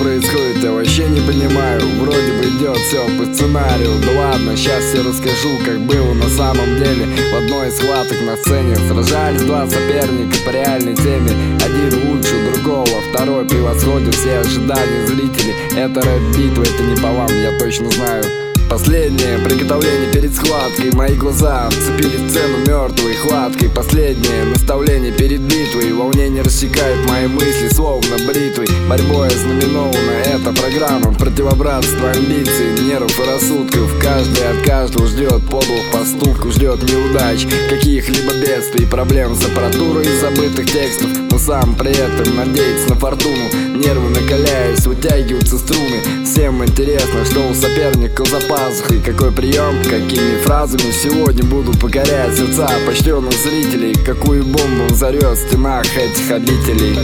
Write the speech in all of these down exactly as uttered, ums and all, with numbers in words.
происходит, я вообще не понимаю. Вроде бы идет все по сценарию. Да ладно, сейчас все расскажу, как было на самом деле. В одной из схваток на сцене сражались два соперника по реальной теме. Один лучше другого, второй превосходит все ожидания зрителей. Это рэп-битва, это не по вам, я точно знаю. Последнее приготовление перед схваткой. Мои глаза вцепили в сцену мертвой хваткой. Последнее наставление перед битвой. Волнение рассекает мои мысли словно бритвой. Борьбой ознаменована эта программа. Противобратство амбиций, нервов и рассудков. Каждый от каждого ждет подлых поступков, ждет неудач, каких-либо бедствий, проблем с аппаратурой и забытых текстов. Но сам при этом надеется на фортуну. Нервы накаляясь, вытягиваются струны. Всем интересно, что у соперника за пазухой. Какой прием, какими фразами сегодня буду покорять сердца почтенных зрителей. Какую бомбу взорвет в стенах этих обителей.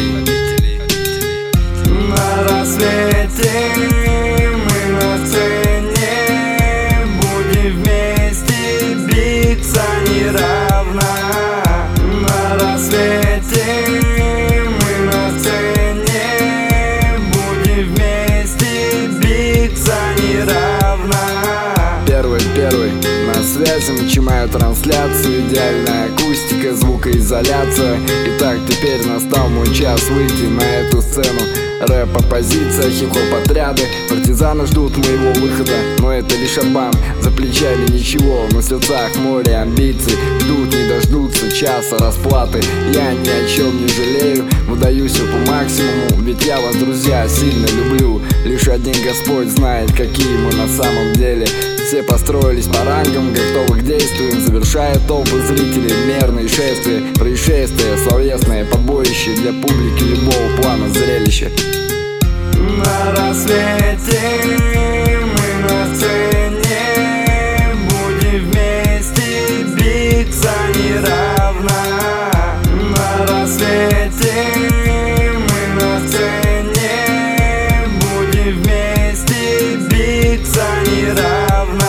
На рассвете мы на сцене будем вместе биться неравно. На рассвете мы на сцене будем вместе биться неравно. Первый, первый, на связи, начинаю трансляцию. Идеальная акустика, звукоизоляция. Итак, теперь настал мой час выйти на эту сцену. Рэп-оппозиция, хип-хоп отряды, партизаны ждут моего выхода. Но это лишь обман, за плечами ничего. На сердцах море амбиций, ждут не дождутся часа расплаты. Я ни о чем не жалею, выдаю все по максимуму. Ведь я вас, друзья, сильно люблю. Лишь один Господь знает, какие мы на самом деле. Все построились по рангам, готовы к действиям. Завершая толпы зрителей мерные шествия. Происшествия, словесное побоище для публики любого плана зрелища. На рассвете мы на сцене будем вместе биться неравно. На рассвете мы на сцене будем вместе биться неравно.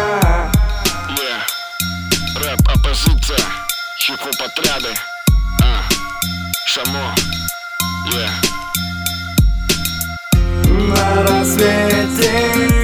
Yeah. Рэп-оппозиция, хип-хоп отряды, а, Шамо, yeah. На рассвете